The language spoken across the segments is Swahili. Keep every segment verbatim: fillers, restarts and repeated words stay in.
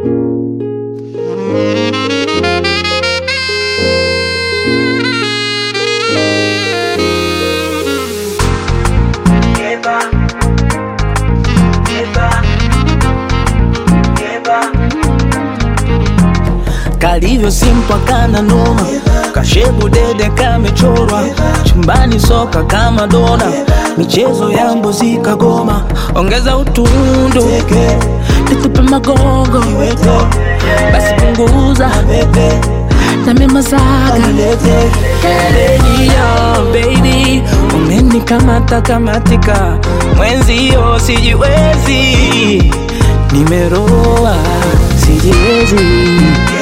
Kalivyo simpa kana noma, kashebu dede kamechorwa, chumbani soka kama dona, michezo ya mbuzi kagoma. Ongeza utundu, nitupe magongo, basi punguza na mimazaga. Yo baby, umenikamata kamatika, mwenzio sijiwezi, nimeroa sijiwezi.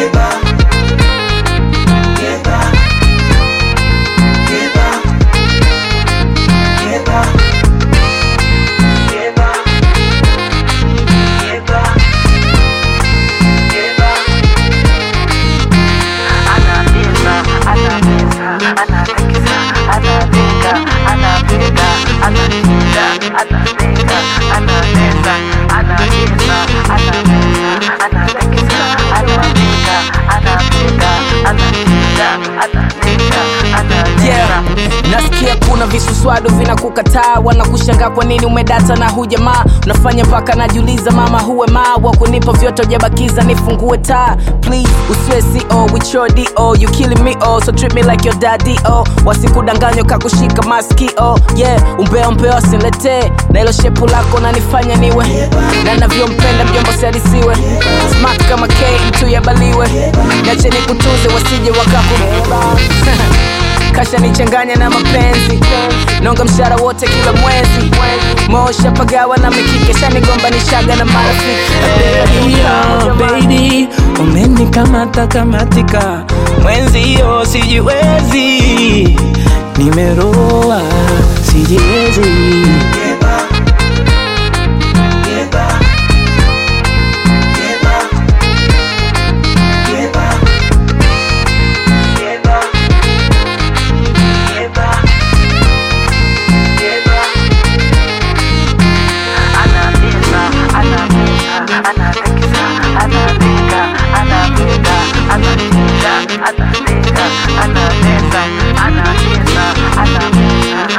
Yeah, nasikia kuna visuswadu vinakukataa, wanakushangaa kwa nini umedata na hujamaa. Unafanya mpaka najiuliza mama huwe maa, wa kunipa vyote hujabakiza nifungue taa. Please usiwe C O with your D O, you killing me oh, so treat me like your daddy oh. Wasikudanganywa kakushika maskio, yeah, umbea umbea usilete, na ilo shepu lako nanifanya niwe na navyompenda mjomba siadisiwe, smart kama K mtu yabaliwe, niache nikutuze wasije wakaku kasha nichanganya na mapenzi, nonga mshara wote kila mwezi, mosha pagawa na mikike, shani gomba nishaga na marafiki. Yo baby, umenikamata kamatika, mwenzio sijiwezi, nimeroa sijiwezi.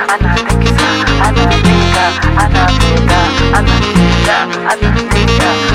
Anapika, anapika, anapika, anapika.